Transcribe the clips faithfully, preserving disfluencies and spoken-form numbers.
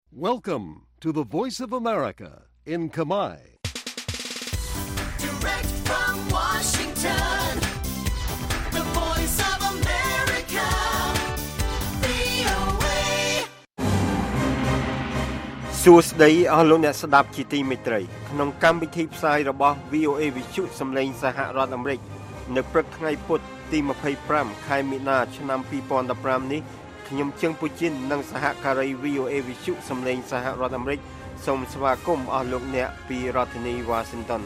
Welcome to the Voice of America in Khmer. Direct from Washington, the Voice of America, វី អូ เอសួស្តីអស់លោកអ្នកស្ដាប់ជាទីមេត្រីក្នុងកម្មវិធីផ្សាយរបស់ វី អូ เอ វិទ្យុសំឡេងសហរដ្ឋអាមេរិកនៅព្រឹកថ្ងៃពុធទីยี่สิบห้าខែមីនាឆ្នាំยี่สิบสิบห้าនេះខ្ញុំជើងពូជីននិងសហការី វី អូ เอ វិទ្យុសំឡេងសហរដ្ឋអាមេរិកសូមស្វាគមន៍អស់លោកអ្នកពីរដ្ឋធានី Washington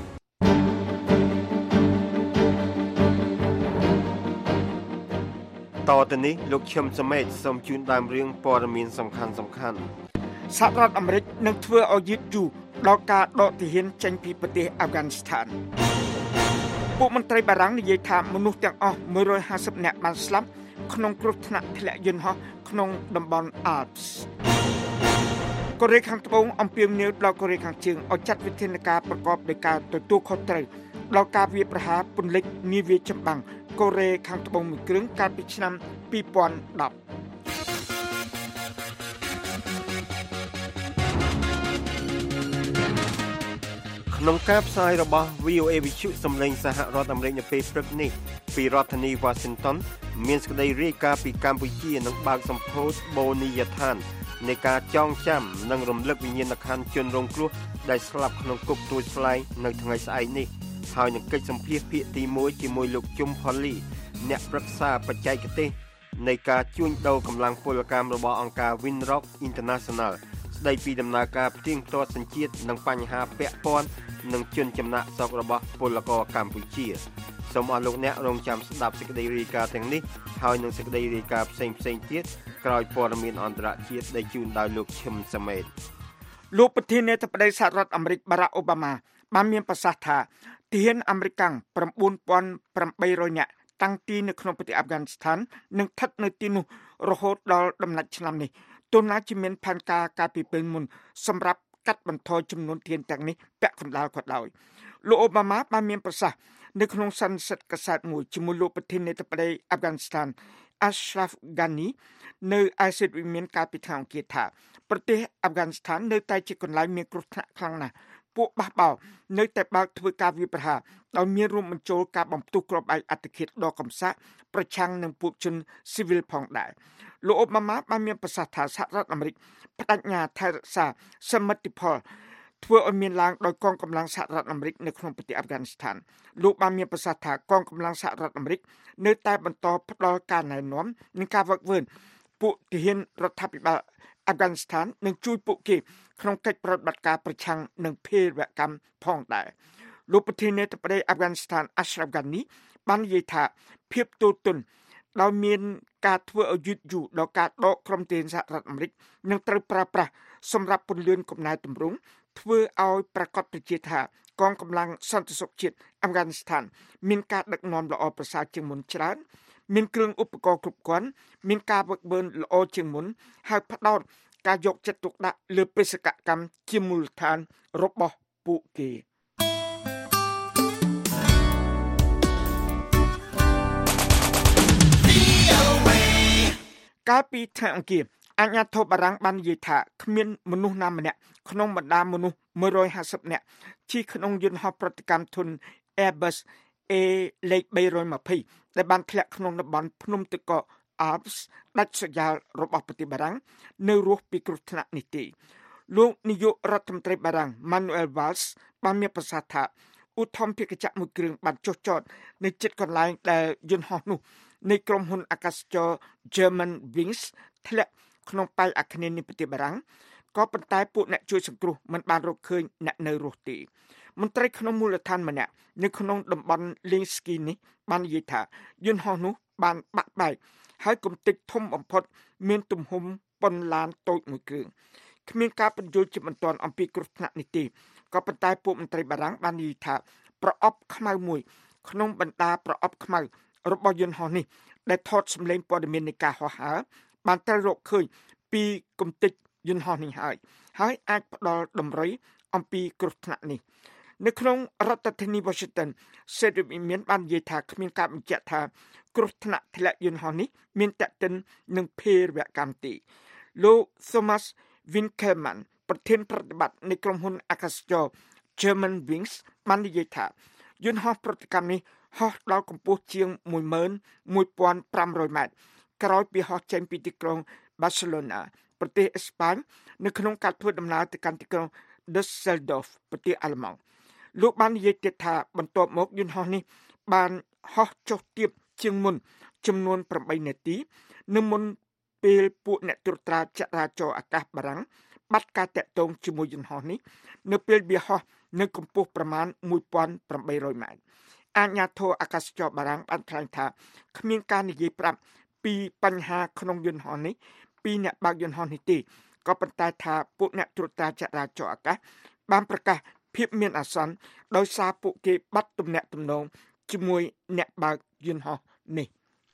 តទៅនេះលោកឈឹមសមេតសូមជូនដើមរឿងព័ត៌មានសំខាន់សំខាន់សហរដ្ឋអាមេរិកនឹងធ្វើឲ្យយឺតយូរដល់ការដកទាហានចេញពីប្រទេសអាហ្វហ្គានីស្ថានពួកមន្ត្រីបារាំងនិយាយថាមនុស្សទាំងអស់មួយរយห้าสิบនាក់បានស្លាប់ក្នុងគ្រោះថ្នាក់ធ្លាក់យន្តហោះក្នុងតំបន់ Alps កូរ៉េខាងត្បូងអំពាវនាវដល់កូរ៉េខាងជើងឲ្យចាត់វិធានការប្រកបដោយការទទួលខុសត្រូវដល់ការវាយប្រហារពន្លិចនាវាចម្បាំងកូរ៉េខាងត្បូងមួយគ្រឿងកាលពីឆ្នាំពីរពាន់ដប់ក្នុងការផ្សាយរបស់ វី អូ เอ វិទ្យុសំឡេងសហរដ្ឋអាមេរិកនៅពេលព្រឹកនេះពីរដ្ឋធានី Washington មានសេចក្តីរាយការណ៍ពីកម្ពុជានឹងបើកសម្ពោធបូនីយដ្ឋាននៃការចងចាំនិងរំលឹកវិញ្ញាណក្ខន្ធជនរងគ្រោះដែលស្លាប់ក្នុងគុកទួលស្លែងនៅថ្ងៃស្អែកនេះហើយនឹងកិច្ចសម្ភាសន៍ភាគទីមួយជាមួយលោកជុំផល្លីអ្នកប្រឹក្សាបច្ចេកទេសនៃការជួញដូរកម្លាំងពលកម្មរបស់អង្គការ Winrock International ស្ដីពីដំណើរការផ្ទៀងផ្ទាត់សញ្ជាតិនិងបញ្ហាពាក់ព័ន្ធនឹងជនចំណាក់ស្រុករបស់ពលករកម្ពុជាសូមអស់លោកអ្នករងចាំស្ដាប់សេចក្តីរាយការណ៍ទាំងនេះហើយនឹងសេចក្តីរាយការណ៍ផ្សេងផ្សេងទៀតក្រោយព័ត៌មានអន្តរជាតិដែលជូនដោយលោកឈឹមសមេតលោកប្រធានាធិបតីសហរដ្ឋអាមេរិកបារ៉ាក់អូបាម៉ាបានមានប្រសាសន៍ថាទាហានអាមេរិក九千八百នាក់តាំងទីនៅក្នុងប្រទេសអាហ្វហ្គានីស្ថាននឹងស្ថិតនៅទីនោះរហូតដល់ដំណាច់ឆ្នាំនេះទោះណាជាមានផែនការការពីពេលមុនសម្រាប់កាត់បន្ថយចំនួនទាហានទាំងនេះពាក់កណ្ដាលក៏ដោយលោកអូបាម៉ាបានមានប្រសាសន៍នៅក្នុងសន្និសីទកាសែតមួយជាមួយលោកប្រធានាធិបតីអាហ្វហ្គានីស្ថាន Ashraf Ghani នៅឯសេតវិមានកាលពីថ្ងៃអង្គារថាប្រទេសអាហ្វហ្គានីស្ថាននៅតែជាកន្លែងមានគ្រោះថ្នាក់ខ្លាំងណាស់ពួកបះបោរនៅតែបើកធ្វើការវាយប្រហារដោយមានរួមបញ្ចូលការបំផ្ទុះគ្រាប់បែកអត្តឃាតដ៏កំសាកប្រឆាំងនឹងពួកជនស៊ីវិលផងដែរលោកអូបាម៉ាបានមានប្រសាសន៍ថាសហរដ្ឋអាមេរិកបដិញ្ញាថែរក្សាសមិទ្ធផលធ្វើឲ្យមានឡើងដោយកងកម្លាំងសហរដ្ឋអាមេរិកនៅក្នុងប្រទេសអាហ្វហ្គានីស្ថានលោកបានមានប្រសាសន៍ថាកងកម្លាំងសហរដ្ឋអាមេរិកនៅតែបន្តផ្ដល់ការណែនាំនិងការវឹកវើពួកទាហានរដ្ឋាភិបាលអាហ្វហ្គានីស្ថាននឹងជួយពួកគេក្នុងកិច្ចប្រតិបត្តិការប្រឆាំងនឹងភេរវកម្មផងដែរលោកប្រធានាធិបតីអាហ្វហ្គានីស្ថាន Ashraf Ghani បាននិយាយថាភាពទូទន់ដោយមានការធ្វើឲ្យយឺតយូរដល់ការដកក្រុមទាហានសហរដ្ឋអាមេរិកនឹងត្រូវប្រើប្រាស់សម្រាប់ពន្លឿនកំណែទម្រង់ធ្វើឲ្យប្រកាសប្រជាថាកងកម្លាំងសន្តិសុខជាតិអាហ្វហ្គានីស្ថានមានការដឹកនាំល្អប្រសើរជាងមុនច្រើនមានគ្រឿងឧបករណ៍គ្រប់គ្រាន់មានការវឹកវើល្អជាងមុនហើយផ្ដោតការយកចិត្តទុកដាក់លើបេសកកម្មជាមូលដ្ឋានរបស់ពួកគេកាលពីថ្ងៃអង្គារអាជ្ញាធរបារាំងបាននិយាយថាគ្មានមនុស្សណាម្នាក់ក្នុងបណ្ដាមនុស្សមួយរយห้าสิบនាក់ជិះក្នុងយន្តហោះប្រតិកម្មធុន Airbus A លេខបីរយยี่สิบដែលបានធ្លាក់ក្នុងតំបន់ភ្នំទឹកកក Alps ដាច់ស្រយាលរបស់ប្រទេសបារាំងនៅរស់ពីគ្រោះថ្នាក់នេះទេលោកនាយករដ្ឋមន្ត្រីបារាំង Manuel Valls បានមានប្រសាសន៍ថាឧទ្ធម្ភាគចក្រមួយគ្រឿងបានចុះចតនៅជិតកន្លែងដែលយន្តហោះនោះនៃក្រុមហ៊ុនអាកាសចរ Germanwings ធ្លាក់ក្នុងប៉ែកអាគ្នេយ៍នៃប្រទេសបារាំងក៏ប៉ុន្តែពួកអ្នកជួយសង្គ្រោះមិនបានរកឃើញអ្នកនៅរស់ទេមន្ត្រីក្នុងមូលដ្ឋានម្នាក់នៅក្នុងតំបន់លេងស្គីនេះបាននិយាយថាយន្តហោះនោះបានបាក់បែកហើយគំនិតធំបំផុតមានទំហំប៉ុនឡានតូចមួយគ្រឿងគ្មានការបញ្យល់ជាបន្ទាន់អំពីគ្រោះថ្នាក់នេះទេក៏ប៉ុន្តែពួកមន្ត្រីបារាំងបាននិយាយថាប្រអប់ខ្មៅមួយក្នុងបណ្ដាប្រអប់ខ្មៅរបស់យន្តហោះនេះដែលថតសម្លេងព័ត៌មាននៃការហោះហើរបានត្រូវរកឃើញពីគំនិតយន្តហោះនេះហើយហើយអាចផ្ដល់តម្រុយអំពីគ្រោះថ្នាក់នេះនៅក្នុងរដ្ឋធានី Washington សេតវិមានបាននិយាយថាគ្មានការបញ្ជាក់ថាគ្រោះថ្នាក់ធ្លាក់យន្តហោះនេះមានតេតិននឹងភេរវកម្មទេលោក Thomas Winkelmann ប្រធានប្រតិបត្តិនៃក្រុមហ៊ុនអាកាសចរ German Wings បាននិយាយថាយន្តហោះប្រតិកម្មនេះហោះដល់កម្ពស់ជាង មួយម៉ឺនមួយពាន់ប្រាំរយ ម៉ែត្រក្រោយពីហោះចេញពីទីក្រុង Barcelona ប្រទេសអេស្ប៉ាញនៅក្នុងការធ្វើដំណើរទៅកាន់ទីក្រុង Düsseldorf ប្រទេសអាល្លឺម៉ង់លោកបាននិយាយទៀតថាបន្ទាប់មកយន្តហោះនេះបានហោះចុះទាបជាងមុនចំនួនប្រាំបីនាទីនៅមុនពេលពួកអ្នកត្រួតត្រាចរាចរណ៍អាកាសបារាំងបាត់ការតាក់ទងជាមួយយន្តហោះនេះនៅពេលវាហោះនៅកម្ពស់ប្រមាណ មួយពាន់ប្រាំបីរយ ម៉ែត្រអាជ្ញាធរអាកាសចរបារាំងបានថ្លែងថាគ្មានការនិយាយប្រាប់ពីបញ្ហាក្នុងយន្តហោះនេះពីអ្នកបើកយន្តហោះនេះទេក៏ប៉ុន្តែថាពួកអ្នកត្រួតត្រាចរាចរណ៍អាកាសបានប្រកាសភាពមានអាសន្នដោយសារពួកគេបាត់ទំនាក់ទំនងជាមួយអ្នកបើកយន្តហោះនេះ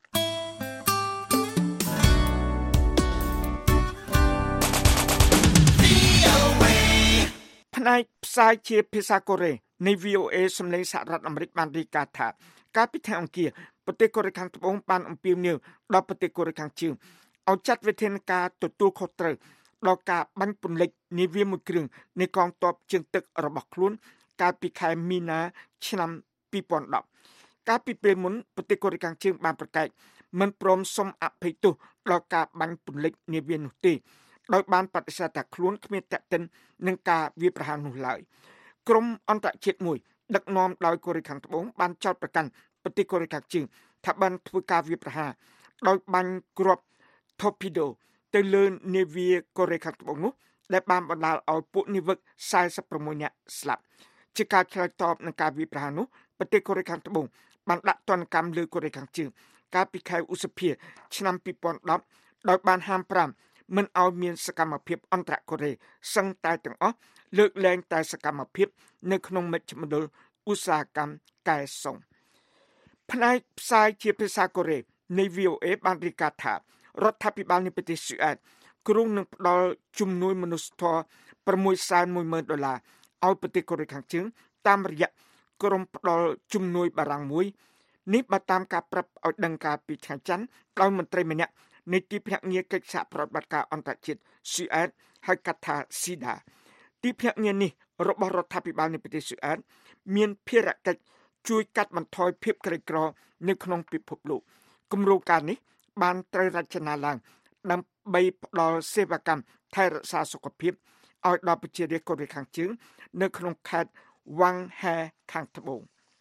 ផ្នែកផ្សាយជាភាសាកូរ៉េនៃ វី អូ អេ សម្លេងសហរដ្ឋអាមេរិកបានរាយការណ៍ថាកាលពីថ្ងៃអង្គារប្រទេសកូរ៉េខាងត្បូងបានអំពាវនាវដល់ប្រទេសកូរ៉េខាងជើងឲ្យចាត់វិធានការទទួលខុសត្រូវដល់ការបាញ់ពន្លិចនាវាមួយគ្រឿងនៃកងទ័ពជើងទឹករបស់ខ្លួនកាលពីខែមីនាឆ្នាំពីរពាន់ដប់កាលពីពេលមុនប្រទេសកូរ៉េខាងជើងបានប្រកែកមិនព្រមសុំអភ័យទោសដល់ការបាញ់ពន្លិចនាវានោះទេដោយបានបដិសេធថាខ្លួនគ្មានតេតិននឹងការវាយប្រហារនោះឡើយក្រុមអន្តរជាតិមួយដឹកនាំដោយកូរ៉េខាងត្បូងបានចោទប្រកាន់ប្រទេសកូរ៉េខាងជើងថាបានធ្វើការវាយប្រហារដោយបាញ់គ្រាប់ torpedo ទៅលើនាវាកូរ៉េខាងត្បូងនោះដែលបានបណ្ដាលឲ្យពួកនាវិកសែសិបប្រាំមួយនាក់ស្លាប់ជាការឆ្លើយតបនឹងការវាយប្រហារនោះប្រទេសកូរ៉េខាងត្បូងបានដាក់ទណ្ឌកម្មលើកូរ៉េខាងជើងកាលពីខែឧសភាឆ្នាំពីរពាន់ដប់ដោយបានហាមប្រាមមិនឲ្យមានសកម្មភាពអន្តរកូរ៉េសឹងតែទាំងអស់លើកលែងតែសកម្មភាពនៅក្នុងមជ្ឈមណ្ឌលឧស្សាហកម្មកែសុងផ្នែកផ្សាយជាភាសាកូរ៉េនៃ វី អូ អេ បានរាយការណ៍ថារដ្ឋាភិបាលនៃប្រទេសស៊ុយអែតគ្រោងនឹងផ្ដល់ជំនួយមនុស្សធម៌ប្រាំមួយសែនមួយម៉ឺនដុល្លារឲ្យប្រទេសកូរ៉េខាងជើងតាមរយៈក្រុមផ្ដល់ជំនួយបារាំងមួយនេះបើតាមការប្រាប់ឲ្យដឹងកាលពីថ្ងៃច័ន្ទដោយមន្ត្រីម្នាក់នៃទីភ្នាក់ងារកិច្ចសហប្រតិបត្តិការអន្តរជាតិស៊ុយអែតហៅកាត់ថា ស៊ី ដា ទីភ្នាក់ងារនេះរបស់រដ្ឋាភិបាលនៃប្រទេសស៊ុយអែតមានភារកិច្ចជួយកាត់បន្ថយភាពក្រីក្រនៅក្នុងពិភពលោកគម្រោងការនេះបានត្រូវរចនាឡើងដើម្បីផ្ដល់សេវាកម្មថែរក្សាសុខភាពឲ្យដល់ប្រជារាស្ត្រកូរ៉េខាងជើងនៅក្នុងខេត្តវ៉ាងហែខាងត្បូង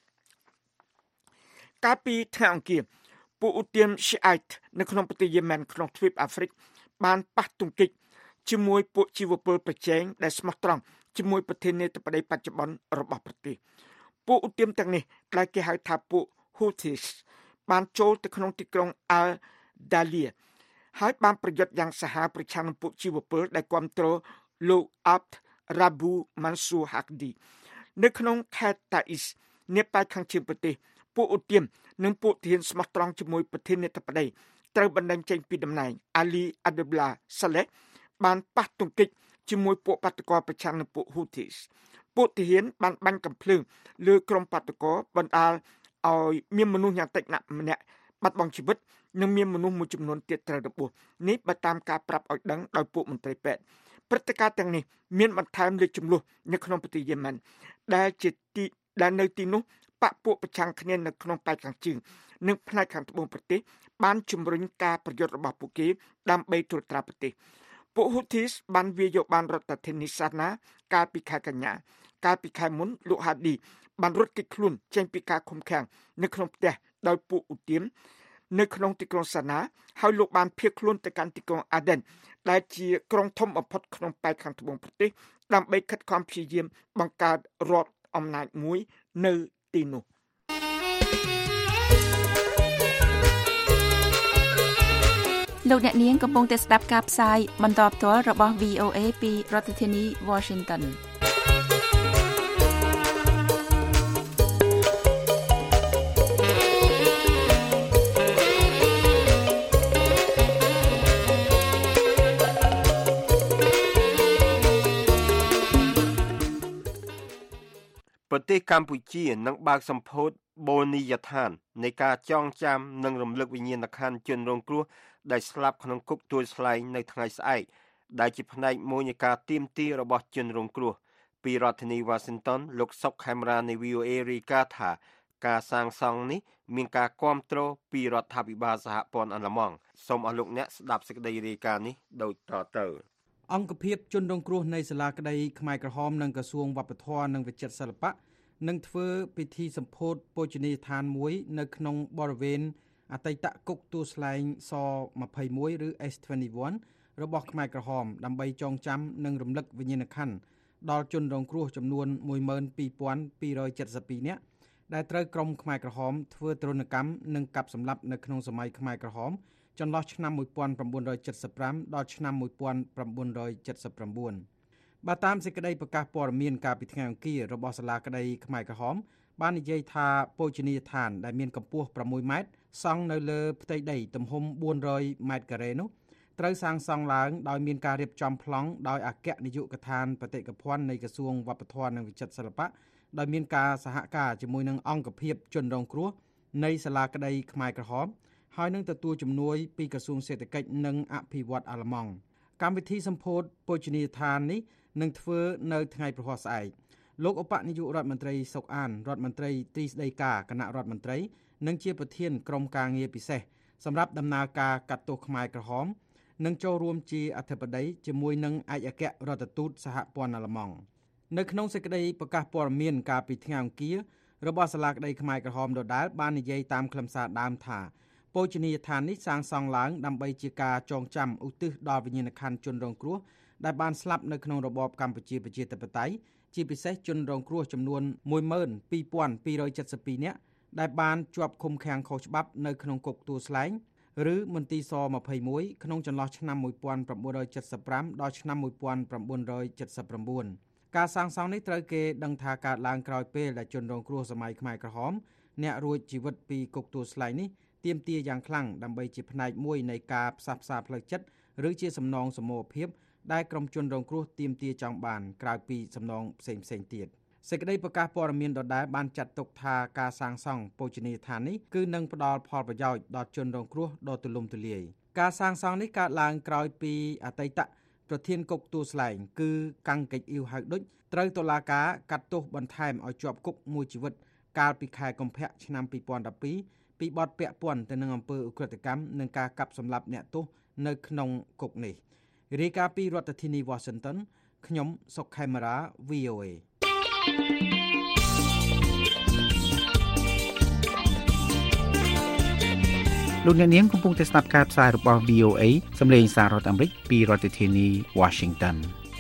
កាលពីថ្ងៃអង្គារពួកឧទាមស៊ីអៃតនៅក្នុងប្រទេសយេម៉ែនក្នុងទ្វីបអាហ្វ្រិកបានប៉ះទង្គិចជាមួយពួកជីវពលប្រជែងដែលស្មោះត្រង់ជាមួយប្រធានាធិបតីបច្ចុប្បន្នរបស់ប្រទេសពួកឧទាមទាំងនេះដែលគេហៅថាពួក Houthis បានចូលទៅក្នុងទីក្រុង Al Dalia ហើយបានប្រយុទ្ធយ៉ាងសាហាវប្រឆាំងនឹងពួកជីវពលដែលគាំទ្រលោក Abd Rabu Mansur Hadi នៅក្នុងខេត្ត Taiz នៅប៉ែកខាងជើងប្រទេសពួកឧទាមនិងពួកទាហានស្មោះត្រង់ជាមួយប្រធានាធិបតីត្រូវបណ្ដឹងចេញពីតំណែង Ali Abdullah Saleh បានប៉ះទង្គិចជាមួយពួកបាតុករប្រឆាំងនឹងពួក Houthis ពួកទាហានបានបាញ់កាំភ្លើងលើក្រុមបាតុករបណ្ដាលឲ្យមានមនុស្សយ៉ាងតិចណាស់ម្នាក់បាត់បង់ជីវិតនិងមានមនុស្សមួយចំនួនទៀតត្រូវរបួសនេះបើតាមការប្រាប់ឲ្យដឹងដោយពួកមន្ត្រីពេទ្យព្រឹត្តិការណ៍ទាំងនេះមានបន្ថែមលើចំនួននៅក្នុងប្រទេសយេម៉ែនដែលជាទីដែលនៅទីនោះបកពួកប្រឆាំងគ្នានៅក្នុងប៉ែកខាងជើងនិងផ្នែកខាងត្បូងប្រទេសបានជំរុញការប្រយុទ្ធរបស់ពួកគេដើម្បីត្រួតត្រាប្រទេសពួក Houthis បានវាយយកបានរដ្ឋធានីសាណាកាលពីខែកញ្ញាកាលពីខែមុនលោក Hadi បានរត់គេចខ្លួនចេញពីការឃុំឃាំងនៅក្នុងផ្ទះដោយពួកឧទាមនៅក្នុងទីក្រុងសាណាហើយលោកបានភៀសខ្លួនទៅកាន់ទីក្រុង Aden ដែលជាក្រុងធំបំផុតក្នុងប៉ែកខាងត្បូងប្រទេសដើម្បីខិតខំព្យាយាមបង្កើតរដ្ឋអំណាចមួយនៅទីនោះលោកអ្នកនាងកំពុងតែស្ដាប់ការផ្សាយបន្តផ្ទាល់របស់ វី អូ អេ ពីរដ្ឋធានី Washington ប្រទេសកម្ពុជានឹងបើកសម្ពោធបូនីយដ្ឋាននៃការចងចាំនិងរំលឹកវិញ្ញាណក្ខន្ធជនរងគ្រោះដែលស្លាប់ក្នុងគុកទួលស្លែងនៅថ្ងៃស្អែកដែលជាផ្នែកមួយនៃការទាមទាររបស់ជនរងគ្រោះពីរដ្ឋធានី Washington លោកសុកខេមរានៃ វី អូ េ រាយការណ៍ថាការសាងសង់នេះមានការគាំទ្រពីរដ្ឋាភិបាលសហព័ន្ធអាល្លឺម៉ង់សូមអស់លោកអ្នកស្ដាប់សេចក្តីរាយការណ៍នេះដូចតទៅអង្គភាពជនរងគ្រោះនៃសាលាក្តីខ្មែរក្រហមនិងក្រសួងវប្បធម៌និងវិចិត្រសិល្បៈនឹងធ្វើពិធីសម្ពោធបូជនីយដ្ឋានមួយនៅក្នុងបរិវេណអតីតគុកទួលស្លែងសยี่สิบเอ็ดឬ เอส ยี่สิบเอ็ด របស់ខ្មែរក្រហមដើម្បីចងចាំនិងរំលឹកវិញ្ញាណក្ខន្ធដល់ជនរងគ្រោះចំនួនmột nghìn hai trăm bảy mươi haiនាក់ដែលត្រូវក្រុមខ្មែរក្រហមធ្វើទរណកម្មនិងកាប់សម្លាប់នៅក្នុងសម័យខ្មែរក្រហមចន្លោះឆ្នាំmột nghìn chín trăm bảy mươi lămដល់ឆ្នាំmột nghìn chín trăm bảy mươi chínបើតាមសេចក្តីប្រកាសព័ត៌មានកាលពីថ្ងៃអង្គាររបស់សាលាក្តីខ្មែរក្រហមបាននិយាយថាបូជនីយដ្ឋានដែលមានកម្ពស់sáuម៉ែត្រសង់នៅលើផ្ទៃដីទំហំbốn trămម៉ែត្រការ៉េនោះត្រូវសាងសង់ឡើងដោយមានការរៀបចំប្លង់ដោយអគ្គនាយកដ្ឋានបេតិកភណ្ឌនៃក្រសួងវប្បធម៌និងវិចិត្រសិល្បៈដោយមានការសហការជាមួយនឹងអង្គភាពជនរងគ្រោះនៃសាលាក្តីខ្មែរក្រហមហើយនឹងទទួលជំនួយពីក្រសួងសេដ្ឋកិច្ចនិងអភិវឌ្ឍន៍អាល្លឺម៉ង់កម្មវិធីសម្ពោធបូជនីយដ្ឋាននេះនឹងធ្វើនៅថ្ងៃព្រហស្បតិ៍ស្អែកលោកឧបនាយករដ្ឋមន្ត្រីសុកអានរដ្ឋមន្ត្រីទ្រីស្តីការគណៈរដ្ឋមន្ត្រីនិងជាប្រធានក្រុមការងារពិសេសសម្រាប់ដំណើរការកាត់ទោសខ្មែរក្រហមនឹងចូលរួមជាអធិបតីជាមួយនឹងឯកអគ្គរដ្ឋទូតសហព័ន្ធអាល្លឺម៉ង់នៅក្នុងសេចក្តីប្រកាសព័ត៌មានកាលពីថ្ងៃអង្គាររបស់សាលាក្តីខ្មែរក្រហមដដែលបាននិយាយតាមខ្លឹមសារដើមថាបូជនីយដ្ឋាននេះសាងសង់ឡើងដើម្បីជាការចងចាំឧទ្ទិសដល់វិញ្ញាណក្ខន្ធជនរងគ្រោះដែលបានស្លាប់នៅក្នុងរបបកម្ពុជាប្រជាធិបតេយ្យជាពិសេសជនរងគ្រោះចំនួនmột nghìn hai trăm bảy mươi haiនាក់ដែលបានជាប់ឃុំឃាំងខុសច្បាប់នៅក្នុងគុកទួលស្លែងឬមន្ទីរសยี่สิบเอ็ดក្នុងចន្លោះឆ្នាំmột nghìn chín trăm bảy mươi lămដល់ឆ្នាំmột nghìn chín trăm bảy mươi chínការសាងសង់នេះត្រូវគេដឹងថាកើតឡើងក្រោយពេលដែលជនរងគ្រោះសម័យខ្មែរក្រហមអ្នករួចជីវិតពីគុកទួលស្លែងនេះទាមទារយ៉ាងខ្លាំងដើម្បីជាផ្នែកមួយនៃការផ្សះផ្សាផ្លូវចិត្តឬជាសំណងសមូហភាពដែលក្រុមជនរងគ្រោះទាមទារចង់បានក្រៅពីសំណងផ្សេងផ្សេងទៀតសេចក្តីប្រកាសព័ត៌មានដដែលបានចាត់ទុកថាការសាងសង់បូជនីយដ្ឋាននេះគឺនឹងផ្ដល់ផលប្រយោជន៍ដល់ជនរងគ្រោះដ៏ទូលំទូលាយការសាងសង់នេះកើតឡើងក្រោយពីអតីតប្រធានគុកទួលស្លែងគឺកាំងកិច្ចអ៊ីវហៅដុចត្រូវតុលាការកាត់ទោសបន្ថែមឲ្យជាប់គុកមួយជីវិតកាលពីខែកុម្ភៈឆ្នាំពីរពាន់ដប់ពីរពីបទពាក់ព័ន្ធទៅនឹងអំពើឧក្រិដ្ឋកម្មនិងការកាប់សម្លាប់អ្នកទោសនៅក្នុងគុកនេះរាយការណ៍ពីរដ្ឋធានី Washington ខ្ញុំសុកខេមរា វី អូ េលោកអ្នកនាងកំពុងតែស្ដាប់ការផ្សាយរបស់ វី អូ េ សម្លេងសាររដ្ឋអាមេរិកពីរដ្ឋធានី Washington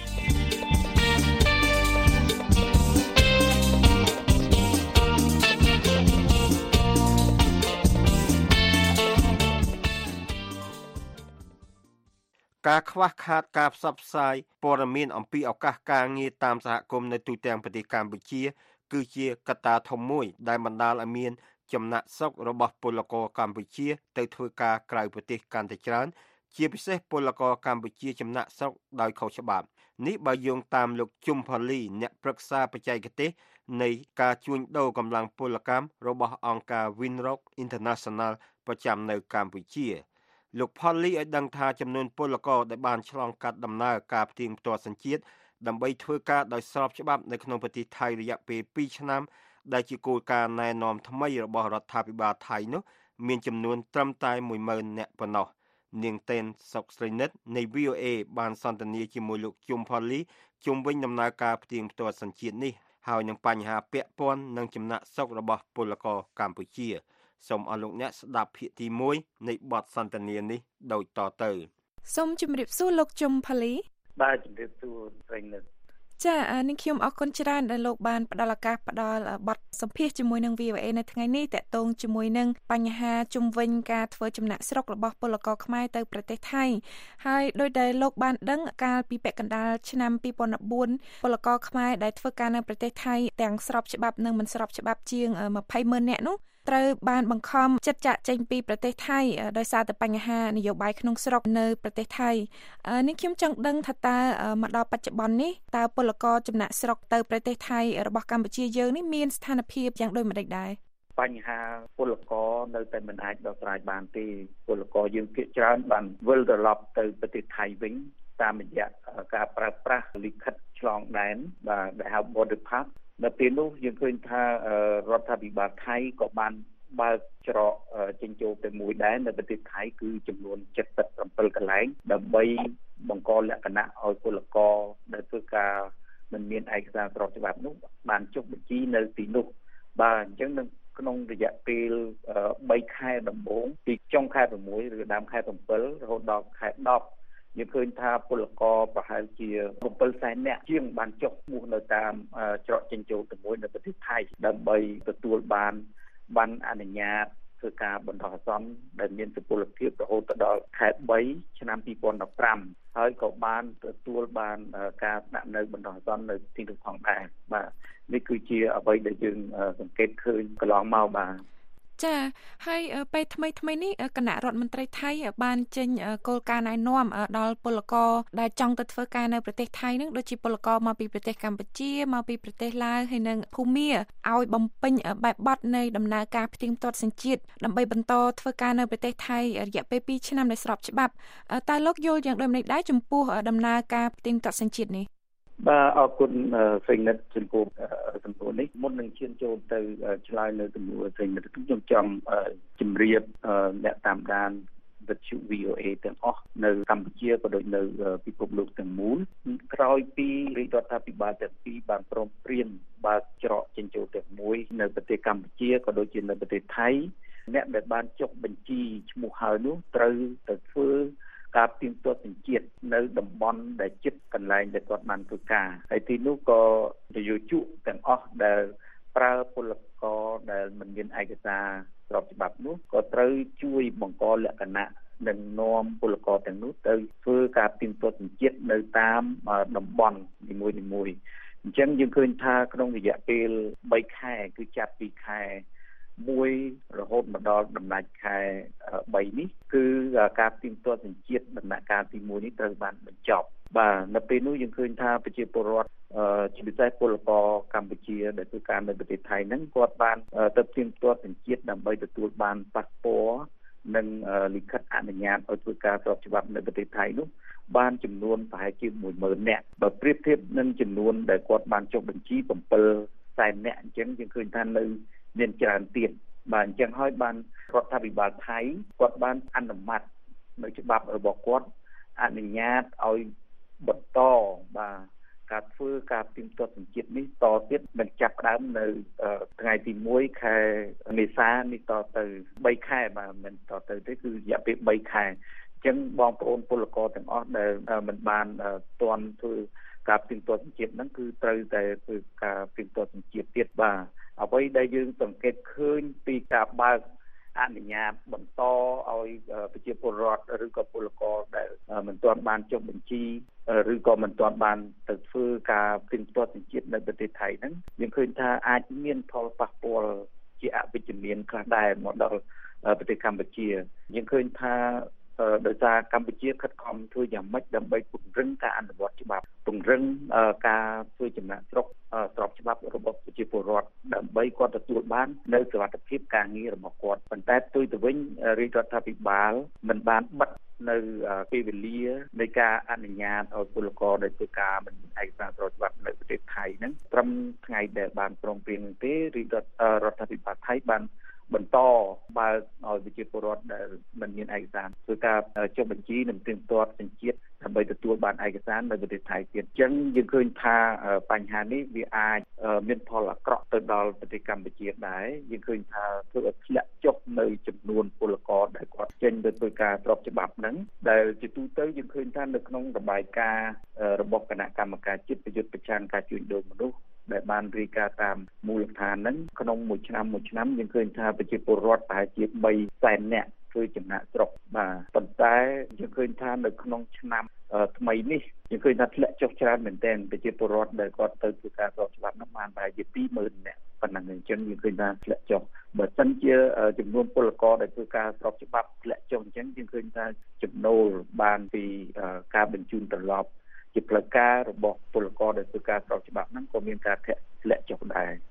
ការខ្វះខាតការផ្សព្វផ្សាយព័ត៌មានអំពីឱកាសការងារតាមសហគមន៍នៅទូទាំងប្រទេសកម្ពុជាគឺជាកត្តាធំមួយដែលបណ្ដាលឲ្យមានចំណាក់ស្រុករបស់ពលករកម្ពុជាទៅធ្វើការក្រៅប្រទេសកាន់តែច្រើនជាពិសេសពលករកម្ពុជាចំណាក់ស្រុកដោយខុសច្បាប់នេះបើយោងតាមលោកជុំផាលីអ្នកប្រឹក្សាបច្ចេកទេសនៃការជួញដូរកម្លាំងពលកម្មរបស់អង្គការ Winrock International ប្រចាំនៅកម្ពុជាលោកផាលីឲ្យដឹងថាចំនួនពលករដែលបានឆ្លងកាត់ដំណើរការផ្ទៀងផ្ទាត់សញ្ជាតិដើម្បីធ្វើការដោយស្របច្បាប់នៅក្នុងប្រទេសថៃរយៈពេលពីរឆ្នាំដែលជាគោលការណ៍ណែនាំថ្មីរបស់រដ្ឋាភិបាលថៃនោះមានចំនួនត្រឹមតែមួយម៉ឺននាក់ប៉ុណ្ណោះនាងតេនសុកស្រីនិតនៃ វី អូ េ បានសន្ទនាជាមួយលោកជុំផាលីជុំវិញដំណើរការផ្ទៀងផ្ទាត់សញ្ជាតិនេះហើយនឹងបញ្ហាពាក់ព័ន្ធនឹងចំណាក់ស្រុករបស់ពលករកម្ពុជាសូមអរលោកអ្នកស្ដាប់ភាគទីមួយនៃបទសន្ទនានេះដូចតទៅសូមជម្រាបសួរលោកជុំផាលីបាទជម្រាបសួរស្រីនិតចានេះខ្ញុំអរគុណច្រើនដែលលោកបានផ្ដល់ឱកាសផ្ដល់បទសម្ភាសជាមួយនឹង វី អូ េ នៅថ្ងៃនេះតាក់ទងជាមួយនឹងបញ្ហាជុំវិញការធ្វើចំណាក់ស្រុករបស់ពលករខ្មែរទៅប្រទេសថៃហើយដោយដែលលោកបានដឹងកាលពីពាក់កណ្ដាលឆ្នាំពីរពាន់ដប់បួនពលករខ្មែរដែលធ្វើការនៅប្រទេសថៃទាំងស្របច្បាប់និងមិនស្របច្បាប់ជាងยี่สิบម៉ឺននាក់នោះត្រូវបានបង្ខំចិត្តចាក់ចេញពីប្រទេសថៃដោយសារតែបញ្ហានយោបាយក្នុងស្រុកនៅប្រទេសថៃនេះខ្ញុំចង់ដឹងថាតើមកដល់បច្ចុប្បន្ននេះតើពលករចំណាក់ស្រុកទៅប្រទេសថៃរបស់កម្ពុជាយើងនេះមានស្ថានភាពយ៉ាងដូចម្តេចដែរបញ្ហាពលករនៅតែមិនអាចដោះស្រាយបានទេពលករយើងភាគច្រើនបានវិលត្រឡប់ទៅប្រទេសថៃវិញតាមរយៈការប្រើប្រាស់លិខិតឆ្លងដែនបាទដែលហៅ border pass នៅពេលនោះយើងឃើញថារដ្ឋាភិបាលថៃក៏បានបើកច្រកចេញចូលទៅមួយដែរនៅប្រទេសថៃគឺចំនួនเจ็ดสิบเจ็ดកន្លែងដើម្បីបង្កលក្ខណៈឲ្យពលករដែលធ្វើការមិនមានឯកសារស្របច្បាប់នោះបានចុះបញ្ជីនៅទីនោះបាទអញ្ចឹងនៅក្នុងរយៈពេលបីខែដំបូងពីចុងខែប្រាំមួយឬដើមខែប្រាំbảyរហូតដល់ខែដប់យើងឃើញថាពលករប្រហែលជាbảyសែននាក់ជាងបានចុះឈ្មោះនៅតាមច្រកចេញចូលទៅមួយនៅប្រទេសថៃដើម្បីទទួលបានបានអនុញ្ញាតធ្វើការបណ្ដោះអាសន្នដែលមានសុពលភាពរហូតដល់ខែបីឆ្នាំពីរពាន់ដប់ប្រាំហើយក៏បានទទួលបានការដាក់នៅបណ្ដោះអាសន្ននៅទីនោះផងដែរបាទនេះគឺជាអ្វីដែលយើងសង្កេតឃើញកន្លងមកបាទចាហើយពេលថ្មីថ្មីនេះគណៈរដ្ឋមន្ត្រីថៃបានចេញគោលការណ៍ណែនាំដល់ពលករដែលចង់ទៅធ្វើការនៅប្រទេសថៃនឹងដូចជាពលករមកពីប្រទេសកម្ពុជាមកពីប្រទេសឡាវហើយនិងភូមាឲ្យបំពេញបែបបទនៃដំណើរការផ្ទៀងផ្ទាត់សញ្ជាតិដើម្បីបន្តធ្វើការនៅប្រទេសថៃរយៈពេលពីរឆ្នាំដោយស្របច្បាប់តើលោកយល់យ៉ាងដូចម្តេចដែរចំពោះដំណើរការផ្ទៀងផ្ទាត់សញ្ជាតិនេះបាទអរគុណសេងនិតចំពោះសំណួរនេះមុននឹងឈានចូលទៅឆ្លើយនៅសំណួរសេងនិតខ្ញុំចង់ជម្រាបអ្នកតាមដានវិទ្យុ วี โอ เอ ទាំងអស់នៅកម្ពុជាក៏ដូចនៅពិភពលោកទាំងមូលក្រោយពីរាជរដ្ឋាភិបាលទាំងពីរបានព្រមព្រៀងបើកច្រកចេញចូលទាំងមួយនៅប្រទេសកម្ពុជាក៏ដូចជានៅប្រទេសថៃអ្នកដែលបានចុះបញ្ជីឈ្មោះហើយនោះត្រូវទៅធ្វើការផ្ទៀងផ្ទាត់សញ្ជាតិនៅតំបន់ដែលជិតកន្លែងដែលគាត់បានធ្វើការហើយទីនោះក៏នយោជកទាំងអស់ដែលប្រើពលករដែលមិនមានឯកសារស្របច្បាប់នោះក៏ត្រូវជួយបង្កលក្ខណៈនិងនាំពលករទាំងនោះទៅធ្វើការផ្ទៀងផ្ទាត់សញ្ជាតិនៅតាមតំបន់នីមួយៗអញ្ចឹងយើងឃើញថាក្នុងរយៈពេលបីខែគឺចាប់ពីខែមួយរហូតមកដល់ដំណាច់ខែបីនេះគឺការផ្ទៀងផ្ទាត់សញ្ជាតិដំណាក់កាលទីមួយនេះត្រូវបានបញ្ចប់បាទនៅពេលនោះយើងឃើញថាប្រជាពលរដ្ឋជាពិសេសពលករកម្ពុជាដែលធ្វើការនៅប្រទេសថៃហ្នឹងគាត់បានទៅផ្ទៀងផ្ទាត់សញ្ជាតិដើម្បីទទួលបានប៉ាសពតនិងលិខិតអនុញ្ញាតឲ្យធ្វើការស្របច្បាប់នៅប្រទេសថៃនោះបានចំនួនប្រហែលជាមួយម៉ឺននាក់បើប្រៀបធៀបនឹងចំនួនដែលគាត់បានចុះបញ្ជីbảyសែននាក់អញ្ចឹងយើងឃើញថានៅមានច្រើនទៀតបាទអញ្ចឹងហើយបានរដ្ឋាភិបាលថៃគាត់បានអនុម័តនៅច្បាប់របស់គាត់អនុញ្ញាតឲ្យបន្តបាទការធ្វើការផ្ទៀងផ្ទាត់សញ្ជាតិនេះតទៀតនឹងចាប់ផ្ដើមនៅថ្ងៃទីមួយខែមេសានេះតទៅបីខែបាទមិនតទៅទេគឺរយៈពេលបីខែអញ្ចឹងបងប្អូនពលករទាំងអស់ដែលមិនបានទាន់ធ្វើការផ្ទៀងផ្ទាត់សញ្ជាតិហ្នឹងគឺត្រូវតែធ្វើការផ្ទៀងផ្ទាត់សញ្ជាតិទៀតបាទអ្វីដែលយើងសង្កេតឃើញពីការបើកអនុញ្ញាតបន្តឲ្យប្រជាពលរដ្ឋឬក៏ពលករដែលមិនទាន់បានចុះបញ្ជីឬក៏មិនទាន់បានទៅធ្វើការផ្ទៀងផ្ទាត់សញ្ជាតិនៅប្រទេសថៃហ្នឹងយើងឃើញថាអាចមានផលប៉ះពាល់ជាអវិជ្ជមានខ្លះដែរមកដល់ប្រទេសកម្ពុជាយើងឃើញថាដោយសារកម្ពុជាខិតខំធ្វើយ៉ាងម៉េចដើម្បីពង្រឹងការអនុវត្តច្បាប់ពង្រឹងការធ្វើចំណាកស្រុកស្របច្បាប់របស់ប្រជាពលរដ្ឋដើម្បីគាត់ទទួលបាននៅសុវត្ថិភាពការងាររបស់គាត់ប៉ុន្តែផ្ទុយទៅវិញរាជរដ្ឋាភិបាលមិនបានបិទនៅពេលវេលានៃការអនុញ្ញាតឲ្យពលករដែលធ្វើការមិនឯកសារស្របច្បាប់នៅប្រទេសថៃហ្នឹងត្រឹមថ្ងៃដែលបានព្រមព្រៀងទេរាជរដ្ឋាភិបាលថៃបានបន្តបើកឲ្យប្រជាពលរដ្ឋដែលមិនមានឯកសារធ្វើការចុះបញ្ជីនិងផ្ទៀងផ្ទាត់សញ្ជាតិដើម្បីទទួលបានឯកសារនៅប្រទេសថៃទៀតអញ្ចឹងយើងឃើញថាបញ្ហានេះវាអាចមានផលអាក្រក់ទៅដល់ប្រទេសកម្ពុជាដែរយើងឃើញថាធ្វើឲ្យធ្លាក់ចុះនៅចំនួនពលករដែលគាត់ចេញទៅធ្វើការស្របច្បាប់ហ្នឹងដែលជាទូទៅយើងឃើញថានៅក្នុងរបាយការណ៍របស់គណៈកម្មការជាតិប្រយុទ្ធប្រឆាំងការជួញដូរមនុស្សដែលបានរាយការណ៍តាមមូលដ្ឋានហ្នឹងក្នុងមួយឆ្នាំមួយឆ្នាំយើងឃើញថាប្រជាពលរដ្ឋប្រហែលជាបីសែននាក់ធ្វើចំណាកស្រុកបាទប៉ុន្តែយើងឃើញថានៅក្នុងឆ្នាំថ្មីនេះយើងឃើញថាធ្លាក់ចុះច្រើនមែនទែនប្រជាពលរដ្ឋដែលគាត់ទៅធ្វើការស្របច្បាប់នោះបានប្រហែលជាពីរម៉ឺននាក់ប៉ុណ្ណឹងអញ្ចឹងយើងឃើញថាធ្លាក់ចុះបើសិនជាចំនួនពលករដែលធ្វើការស្របច្បាប់ធ្លាក់ចុះអញ្ចឹងយើងឃើញថាចំណូលបានពីការបញ្ជូនត្រឡប់ជាផ្លូវការរបស់ពលករដែលធ្វើការស្របច្បាប់ហ្នឹងក៏មានការធ្លាក់ចុះដែរ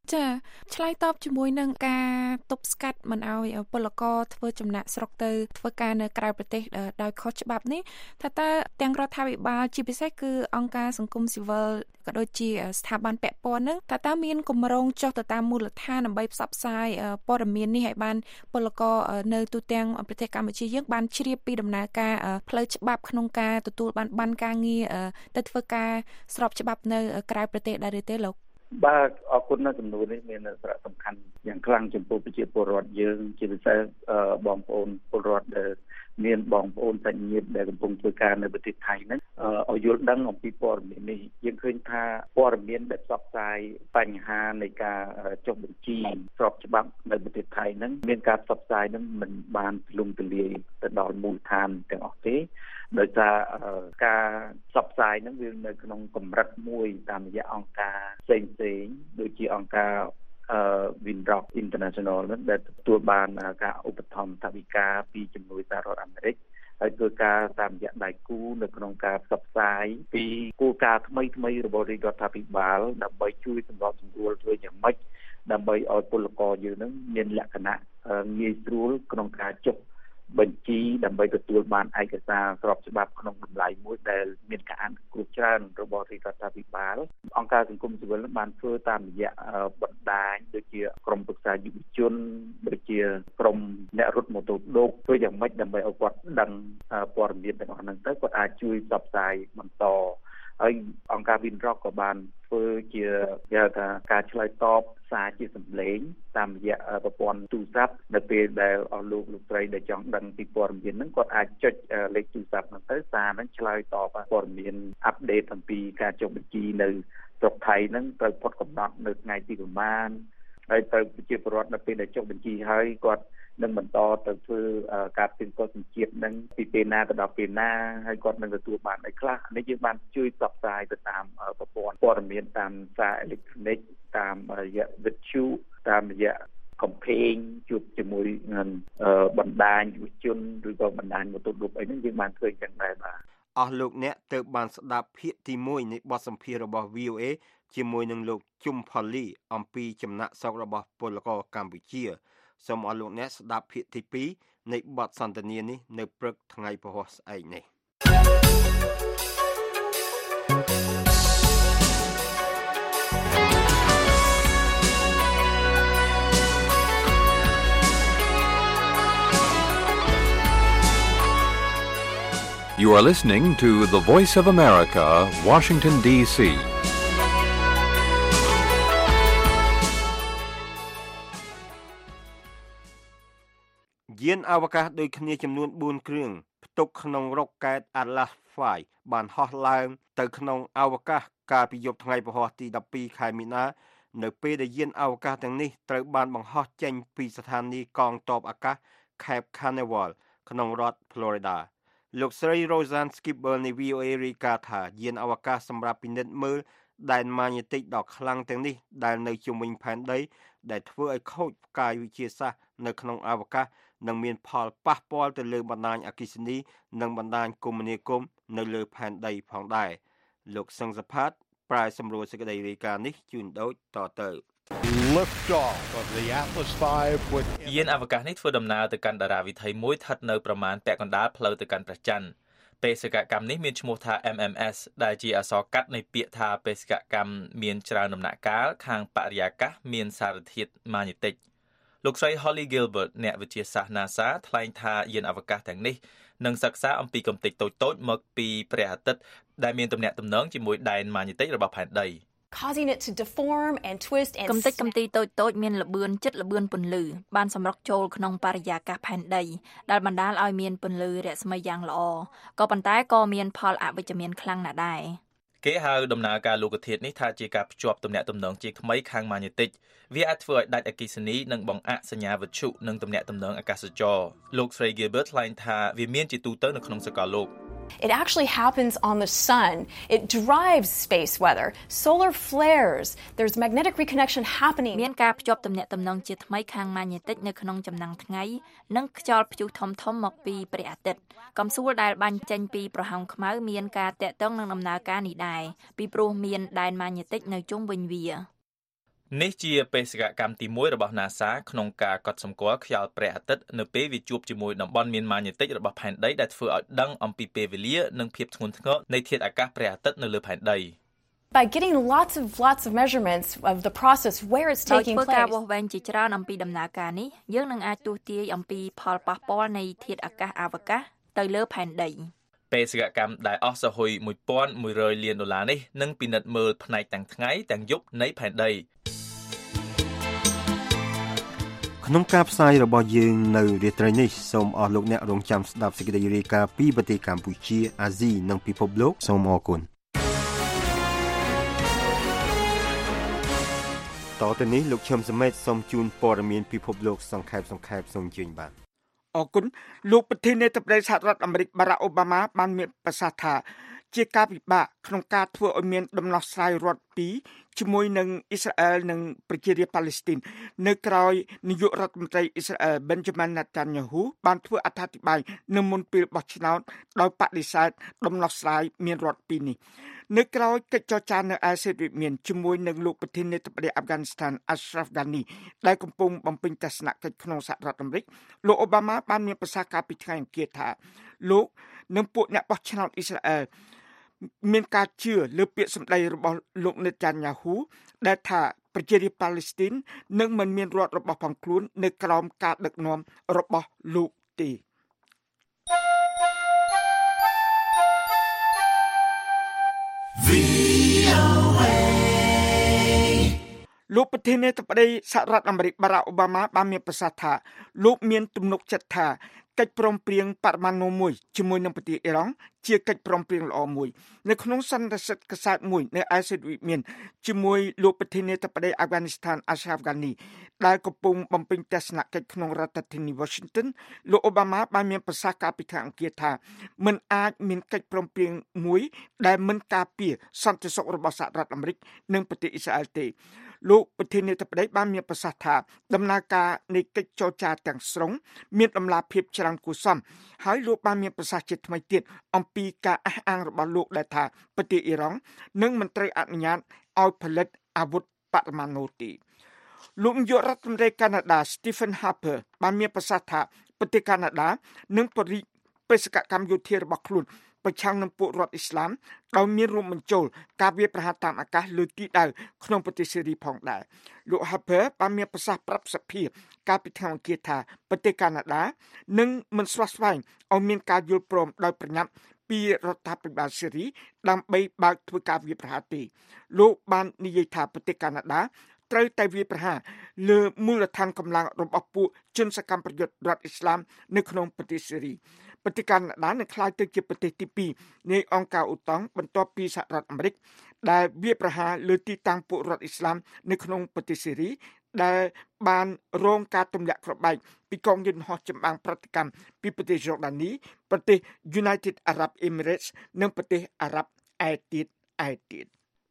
ចាឆ្លើយតបជាមួយនឹងការទប់ស្កាត់មិនឲ្យពលករធ្វើចំណាក់ស្រុកទៅធ្វើការនៅក្រៅប្រទេសដោយខុសច្បាប់នេះថាតើទាំងរដ្ឋាភិបាលជាពិសេសគឺអង្គការសង្គមស៊ីវិលក៏ដូចជាស្ថាប័នពាក់ព័ន្ធនឹងថាតើមានគម្រោងចុះទៅតាមមូលដ្ឋានដើម្បីផ្សព្វផ្សាយព័ត៌មាននេះឲ្យបានពលករនៅទូទាំងប្រទេសកម្ពុជាយើងបានជ្រាបពីដំណើរការផ្លូវច្បាប់ក្នុងការទទួលបានបានការងារទៅធ្វើការស្របច្បាប់នៅក្រៅប្រទេសដែរទេលោកបាទអរគុណនៅចំនួននេះមានសារៈសំខាន់យ៉ាងខ្លាំងចំពោះប្រជាពលរដ្ឋយើងជាពិសេសបងប្អូនពលរដ្ឋដែលមានបងប្អូនសាច់ញាតិដែលកំពុងធ្វើការនៅប្រទេសថៃហ្នឹងឲ្យយល់ដឹងអំពីព័ត៌មាននេះយើងឃើញថាព័ត៌មានដែលផ្សព្វផ្សាយបញ្ហានៃការចុះបញ្ជីស្របច្បាប់នៅប្រទេសថៃហ្នឹងមានការផ្សព្វផ្សាយហ្នឹងមិនបានទូលំទូលាយទៅដល់មូលដ្ឋានទាំងអស់ទេដោយសារការផ្សព្វផ្សាយហ្នឹងវានៅក្នុងកម្រិតមួយតាមរយៈអង្គការផ្សេងផ្សេងដូចជាអង្គការអឺ Winrock International ហ្នឹងដែលទទួលបានការឧបត្ថម្ភថវិកាពីជំនួយសហរដ្ឋអាមេរិកហើយធ្វើការតាមរយៈដៃគូនៅក្នុងការផ្សព្វផ្សាយពីគោលការណ៍ថ្មីថ្មីរបស់រដ្ឋាភិបាលដើម្បីជួយសម្របសម្រួលធ្វើយ៉ាងម៉េចដើម្បីឲ្យពលករយើងហ្នឹងមានលក្ខណៈងាយស្រួលក្នុងការចុះបញ្ជីដើម្បីទទួលបានឯកសារស្របច្បាប់ក្នុងតម្លៃមួយដែលមានការអនុគ្រោះច្រើនរបស់រដ្ឋាភិបាលអង្គការសង្គមស៊ីវិលបានធ្វើតាមរយៈបណ្ដាញដូចជាក្រុមប្រឹក្សាយុវជនដូចជាក្រុមអ្នករត់ម៉ូតូឌុបធ្វើយ៉ាងម៉េចដើម្បីឲ្យគាត់ដឹងព័ត៌មានទាំងអស់ហ្នឹងទៅគាត់អាចជួយផ្សព្វផ្សាយបន្តហើយអង្គការ Winrock ក៏បានធ្វើជាគេហៅថាការឆ្លើយតបសារជាសម្លេងតាមរយៈប្រព័ន្ធទូរស័ព្ទនៅពេលដែលអស់លោកលោកស្រីដែលចង់ដឹងពីព័ត៌មានហ្នឹងគាត់អាចចុចលេខទូរស័ព្ទហ្នឹងទៅសារហ្នឹងឆ្លើយតបព័ត៌មានអាប់ដេតអំពីការចុះបញ្ជីនៅស្រុកថៃហ្នឹងត្រូវផុតកំណត់នៅថ្ងៃទីប្រមាណហើយទៅប្រជាពលរដ្ឋនៅពេលដែលចុះបញ្ជីហើយគាត់នឹងបន្តទៅធ្វើការទិញកុសញ្ជាតិនឹងពីពេលណាទៅដល់ពេលណាហើយគាត់នឹងទទួលបានអីខ្លះនេះយើងបានជួយផ្សព្វផ្សាយទៅតាមប្រព័ន្ធព័ត៌មានតាមសារអេឡិចត្រូនិកតាមរយៈវិទ្យុតាមរយៈកំភែងជួបជាមួយនឹងបណ្ដាញយុវជនឬក៏បណ្ដាញម៉ូតូឌុបអីហ្នឹងយើងបានធ្វើចឹងដែរបាទអស់លោកអ្នកទៅបានស្ដាប់ភាគទីមួយនៃបទសម្ភាសន៍របស់ វី អូ អេ ជាមួយនឹងលោកជុំផល្លីអំពីចំណាក់ស្រុករបស់ពលករកម្ពុជាសូមអរលោកអ្នកស្ដាប់ភាគទីពីរនៃបទសន្ទនានេះនៅព្រឹកថ្ងៃពហុស្អែកនេះ You are listening to the Voice of America, Washington, ឌី ซีយានអវកាសដូចគ្នាចំនួនបួនគ្រឿងផ្ទុកក្នុងរ៉ុកកែត Atlas ហ្វាយ បានហោះឡើងទៅក្នុងអវកាសកាលពីយប់ថ្ងៃពហុទីដប់ពីរខែមីនានៅពេលដែលយានអវកាសទាំងនេះត្រូវបានបង្ហោះចេញពីស្ថានីយកងទ័ពអាកាស Cape Canaveral ក្នុងរដ្ឋ Florida លោកស្រី Roseanne Skipper នៃ វី អូ អេ រាយការណ៍ថាយានអវកាសសម្រាប់ពិនិត្យមើលដែនម៉ាញេទិកដ៏ខ្លាំងទាំងនេះដែលនៅជុំវិញផែនដីដែលធ្វើឲ្យខូចផ្កាយវិទ្យាសាស្ត្រនៅក្នុងអវកាសនឹងមានផលប៉ះពាល់ទៅលើបណ្ដាញអគ្គិសនីនិងបណ្ដាញគមនាគមន៍នៅលើផែនដីផងដែរលោកសង្ឃសផាតប្រាយសម្រួលសេចក្តីរាយការណ៍នេះជូនដូចតទៅ Lift off of the Atlas ហ្វាយ with យានអវកាសនេះធ្វើដំណើរទៅកាន់តារាវិថីមួយស្ថិតនៅប្រមាណពាក់កណ្ដាលផ្លូវទៅកាន់ព្រះច័ន្ទបេសកកម្មនេះមានឈ្មោះថា អេម អេម អេស ដែលជាអក្សរកាត់នៃពាក្យថាបេសកកម្មមានច្រើនដំណាក់កាលខាងបរិយាកាសមានសារធាតុម៉ាញេទិកលោកស្រី Holly Gilbert អ្នកវិទ្យាសាស្ត្រ NASA ថ្លែងថាយានអវកាសទាំងនេះនឹងសិក្សាអំពីកម្ទេចតូចៗមកពីព្រះអាទិត្យដែលមានទំនាក់ទំនងជាមួយដែនម៉ាញេទិករបស់ផែនដី causing it to deform and twist and កំទេចកំទីតូចតូចមានល្បឿនចិត្តល្បឿនពន្លឺបានសម្រុកចូលក្នុងបរិយាកាសផែនដីដែលបណ្ដាលឲ្យមានពន្លឺរស្មីយ៉ាងល្អក៏ប៉ុន្តែក៏មានផលអវិជ្ជមានខ្លាំងណាស់ដែរគេហៅដំណើរការលោកធាតុនេះថាជាការភ្ជាប់ទំនាក់ទំនងជាថ្មីខាងម៉ាញេទិកវាអាចធ្វើឲ្យដាច់អគ្គិសនីនិងបង្អាក់សញ្ញាវិទ្យុនិងទំនាក់ទំនងអាកាសចរលោកស្រី Gilbert ថ្លែងថាវាមានជាទូទៅនៅក្នុងសកលលោក It actually happens on the sun. It drives space weather. Solar flares. There's magnetic reconnection happening. មានការភ្ជាប់ទំនាក់ទំនងជាថ្មីខាងម៉ាញេទិកនៅក្នុងចំណាំងថ្ងៃនិងខ្យល់ព្យុះធំៗមកពីព្រះអាទិត្យកំសួលដែលបាញ់ចេញពីប្រហោងខ្មៅមានការតាក់ទងនឹងដំណើរការនេះដែរពីព្រោះមានដែនម៉ាញេទិកនៅជុំវិញវានេះជាបេសកកម្មទីមួយរបស់ NASA ក្នុងការកត់សម្គាល់ខ្យល់ព្រះអាទិត្យនៅពេលវាជួបជាមួយតំបន់មានម៉ាញេទិករបស់ផែនដីដែលធ្វើឲ្យដឹងអំពីពេលវេលានិងភាពធ្ងន់ធ្ងរនៃធាតុអាកាសព្រះអាទិត្យនៅលើផែនដី By getting lots of lots of measurements of the process where it's taking place ការវាស់វែងជាច្រើនអំពីដំណើរការនេះយើងនឹងអាចទស្សន៍ទាយអំពីផលប៉ះពាល់នៃធាតុអាកាសអវកាសទៅលើផែនដីបេសកកម្មដែលអស់សហុយone thousand one hundredលានដុល្លារនេះនឹងពិនិត្យមើលផ្នែកទាំងថ្ងៃទាំងយប់នៃផែនដីក្នុងការផ្សាយរបស់យើងនៅរាត្រីនេះសូមអរលោកអ្នករងចាំស្ដាប់សេចក្តីរាយការណ៍ពីប្រទេសកម្ពុជាអាស៊ីនិងពិភពលោកសូមអរគុណតទៅនេះលោកឈឹមសមេតសូមជូនព័ត៌មានពិភពលោកសង្ខេបសង្ខេបសូមជឿនបាទអរគុណលោកប្រធានាធិបតីសហរដ្ឋអាមេរិកបារ៉ាក់អូបាម៉ាបានមានប្រសាសន៍ថាជាការពិបាកក្នុងការធ្វើឲ្យមានដំណោះស្រាយរដ្ឋពីរជាមួយនឹងអ៊ីស្រាអែលនិងប្រជារាស្ត្រប៉ាឡេស្ទីននៅក្រៅនាយករដ្ឋមន្ត្រីអ៊ីស្រាអែល Benjamin Netanyahu បានធ្វើអត្ថាធិប្បាយនៅមុនពេលបោះឆ្នោតដោយបដិសេធដំណោះស្រាយមានរដ្ឋពីរនេះ នៅក្រៅកិច្ចចរចានៅឯសេតវិមានជាមួយនឹងលោកប្រធានាធិបតីអាហ្វហ្គានីស្ថាន Ashraf Ghani ដែលកំពុងបំពេញទស្សនកិច្ចក្នុងសហរដ្ឋអាមេរិកលោកអូបាម៉ាបានមានប្រសាសន៍កាលពីថ្ងៃអង្គារថាលោកនិងពួកអ្នកបោះឆ្នោតអ៊ីស្រាអែលមានការជឿលើពាក្យសម្ដីរបស់លោក Netanyahu ដែលថាប្រជារាស្ត្រប៉ាឡេស្ទីននឹងមិនមានរដ្ឋរបស់ផងខ្លួននៅក្រោមការដឹកនាំរបស់លោកទេ លោកប្រធានាធិបតីសហរដ្ឋអាមេរិកបារ៉ាក់អូបាម៉ាបានមានប្រសាសន៍ថាលោកមានទំនុកចិត្តថាកិច្ចព្រមព្រៀងបរិមាណមួយជាមួយនឹងប្រទេសអ៊ីរ៉ង់ជាកិច្ចព្រមព្រៀងល្អមួយនៅក្នុងសន្និសីទកសែតមួយនៅឯសេតវិមានជាមួយលោកប្រធានាធិបតីអាហ្វហ្គានីស្ថាន Ashraf Ghani ដែលកំពុងបំពេញទស្សនកិច្ចក្នុងរដ្ឋធានី Washington លោកអូបាម៉ាបានមានប្រសាសន៍កាលពីថ្ងៃអង្គារថាមិនអាចមានកិច្ចព្រមព្រៀងមួយដែលមិនការពារសន្តិសុខរបស់សហរដ្ឋអាមេរិកនិងប្រទេសអ៊ីស្រាអែលទេលោកប្រធានាធិបតីបានមានប្រសាសន៍ថាដំណើរការនៃកិច្ចចរចាទាំងស្រុងមានដំណាភាពច្រើនគួរសមហើយលោកបានមានប្រសាសន៍ជាថ្មីទៀតអំពីការអះអាងរបស់លោកដែលថាប្រទេសអ៊ីរ៉ង់នឹងមិនត្រូវអនុញ្ញាតឲ្យផលិតអាវុធបរិមាណនោះទេលោកនាយករដ្ឋមន្ត្រីកាណាដា Stephen Harper បានមានប្រសាសន៍ថាប្រទេសកាណាដានឹងពង្រីកបេសកកម្មយោធារបស់ខ្លួនប្រឆាំងនឹងពួករដ្ឋអ៊ីស្លាមដោយមានរួមបញ្ចូលការវាយប្រហារតាមអាកាសលើទីដៅក្នុងប្រទេសសេរីផងដែរលោក Harper បានមានប្រសាសន៍ប្រាប់សភាកាលពីថ្ងៃអង្គារថាប្រទេសកាណាដានឹងមិនស្វាស្វែងឲ្យមានការយល់ព្រមដោយប្រញាប់ពីរដ្ឋាភិបាលសេរីដើម្បីបើកធ្វើការវាយប្រហារទេលោកបាននិយាយថាប្រទេសកាណាដាត្រូវតែវាយប្រហារលើមូលដ្ឋានកម្លាំងរបស់ពួកជនសកម្មប្រយុទ្ធរដ្ឋអ៊ីស្លាមនៅក្នុងប្រទេសសេរីប្រទេសកាណាដានឹងក្លាយទៅជាប្រទេសទីពីរនៃអង្គការអូតង់បន្ទាប់ពីសហរដ្ឋអាមេរិកដែលវាយប្រហារលើទីតាំងពួករដ្ឋអ៊ីស្លាមនៅក្នុងប្រទេសសេរីដែលបានរងការទម្លាក់គ្រាប់បែកពីកងយន្តហោះចម្បាំងប្រតិកម្មពីប្រទេសយ៉ូដានីប្រទេស United Arab Emirates និងប្រទេសអារ៉ាប់ឯទៀតឯទៀត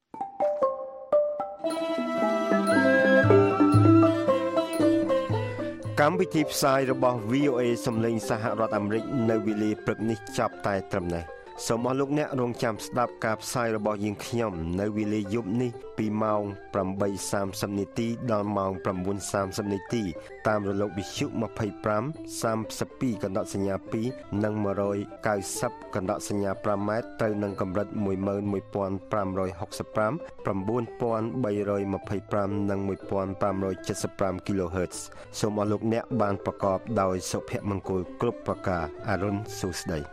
កម្មវិធីផ្សាយរបស់ វី អូ អេ សំឡេងសហរដ្ឋអាមេរិកនៅវេលាព្រឹកនេះចាប់តែត្រឹមនេះសូមអរលោកអ្នករងចាំស្ដាប់ការផ្សាយរបស់យើងខ្ញុំនៅវេលាយប់នេះពីម៉ោងeight thirtyនាទីដល់ម៉ោងnine thirtyនាទីតាមរលកវិទ្យុ twenty-five, thirty-two កណ្ដកសញ្ញាtwoនិងone ninetyកណ្ដកសញ្ញាfiveម៉ែត្រត្រូវនឹងកម្រិតeleven five six five, nine three two fiveនិងfifteen seventy-five គីឡូហឺត សូមអរលោកអ្នកបានប្រកបដោយសុភមង្គលគ្រប់ប្រការអរុនសុស្ដី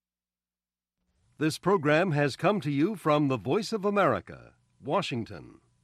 This program has come to you from the Voice of America, Washington.